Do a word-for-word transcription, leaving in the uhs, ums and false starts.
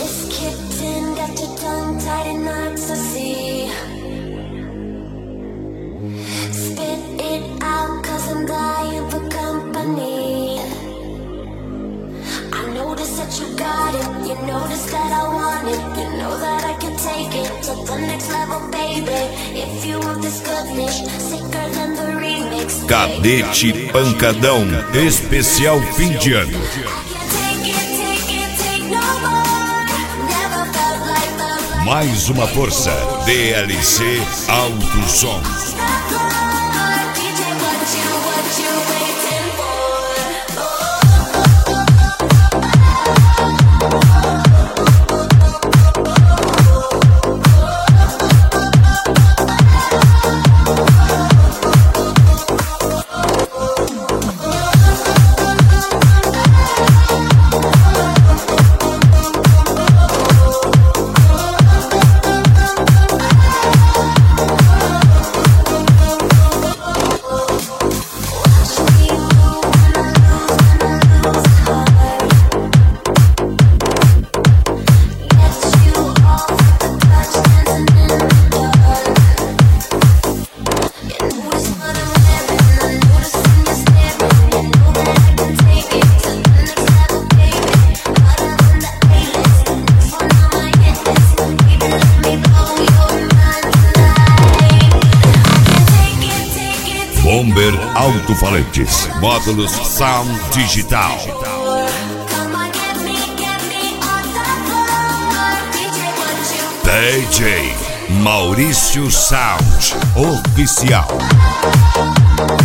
It's kicked in, got your tongue tied in knots, I see. Spit it out, cause I'm dying for company. I notice that you got it, you notice that I want it. You know that I can take it to the next level, baby. If you want this goodness, sicker than the remix. Cadete Pancadão, especial fim de ano. Mais uma força, D L C Alto Som. Bomber Alto-Falantes, módulos Sound Digital. D J Maurício Sound Oficial.